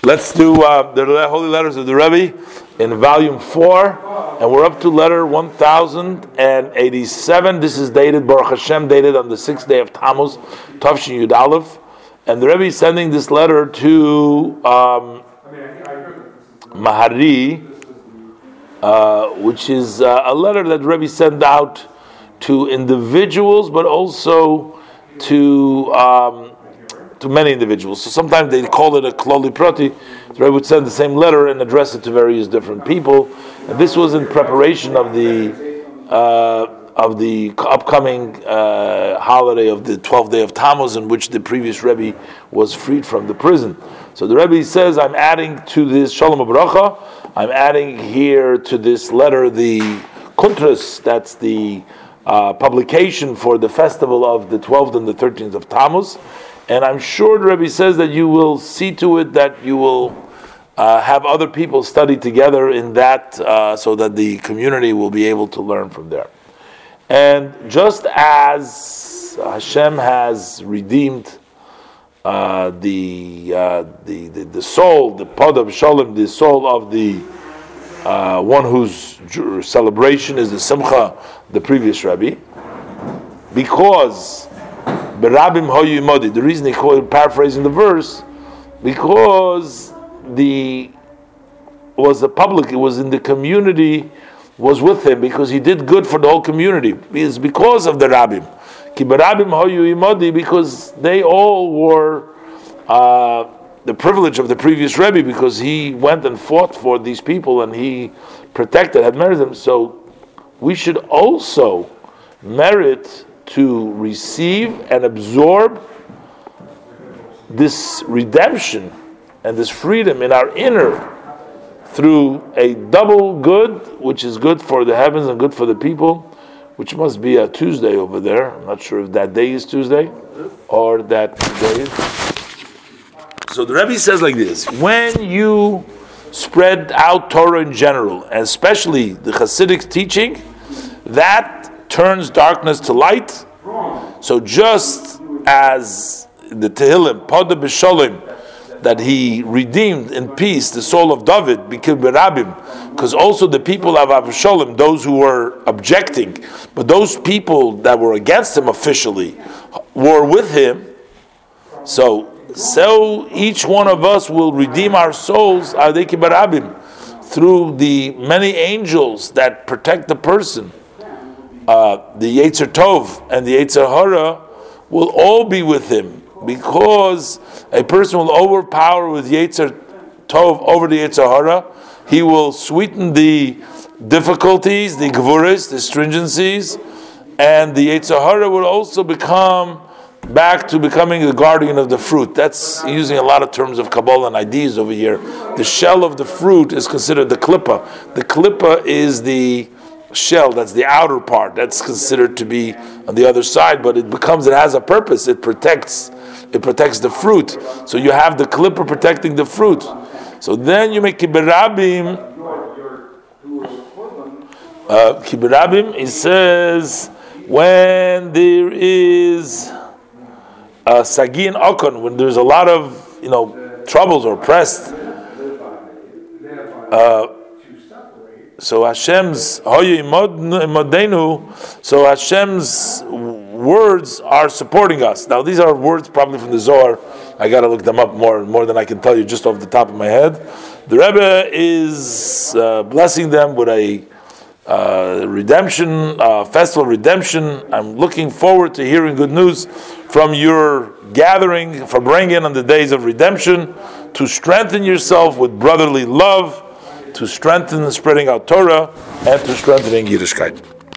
Let's do the Holy Letters of the Rebbe in volume 4, and we're up to letter 1087. This is dated, Baruch Hashem, dated on the 6th day of Tammuz, Tavshin Yud Aleph. And the Rebbe is sending this letter to Mahari, which is a letter that Rebbe sent out to individuals, but also to many individuals. So sometimes they call it a Kloli Prati. The Rebbe would send the same letter and address it to various different people. And this was in preparation of the upcoming holiday of the 12th day of Tammuz, in which the previous Rebbe was freed from the prison. So the Rebbe says, I'm adding to this Shalom Abracha, I'm adding here to this letter the Kuntras, that's the publication for the festival of the 12th and the 13th of Tammuz. And I'm sure the Rebbe says that you will see to it that you will have other people study together in that, so that the community will be able to learn from there. And just as Hashem has redeemed the soul, the Pod of Shalom, the soul of the one whose celebration is the Simcha, the previous Rebbe, because Berabim Hoyu Imodi, the reason they call it, paraphrasing the verse, because it was in the community, was with him, because he did good for the whole community. It's because of the Rabbim. Ki Berabim Hoyu Imodi, because they all were the privilege of the previous Rebbe, because he went and fought for these people and he protected, had merited them. So we should also merit to receive and absorb this redemption and this freedom in our inner through a double good, which is good for the heavens and good for the people, which must be a Tuesday over there. I'm not sure if that day is Tuesday or that day is. So the Rebbe says like this: when you spread out Torah in general, and especially the Hasidic teaching, that turns darkness to light. So just as the Tehillim, Pada B'Sholem, that he redeemed in peace the soul of David, became Berabim, because also the people of Avshalom, those who were objecting, but those people that were against him officially, were with him. So each one of us will redeem our souls, Adeki Berabim, through the many angels that protect the person. The Yetzer Tov and the Yetzer Hara will all be with him, because a person will overpower with Yetzer Tov over the Yetzer Hara. He will sweeten the difficulties, the Gevuris, the stringencies, and the Yetzer Hara will also become back to becoming the guardian of the fruit. That's using a lot of terms of Kabbalah and ideas over here. The shell of the fruit is considered the klippa. The klippa is the shell, that's the outer part, that's considered to be on the other side, but it has a purpose. It protects the fruit. So you have the klippa protecting the fruit. So then you make kiberabim. Kiberabim, it says, when there is a sagi and okon, when there's a lot of troubles or pressed, so Hashem's words are supporting us. Now these are words probably from the Zohar. I got to look them up more than I can tell you just off the top of my head. The Rebbe is blessing them with a redemption, festival of redemption. I'm looking forward to hearing good news from your gathering for bringing on the days of redemption, to strengthen yourself with brotherly love, to strengthen spreading out Torah, and to strengthening Yiddishkeit.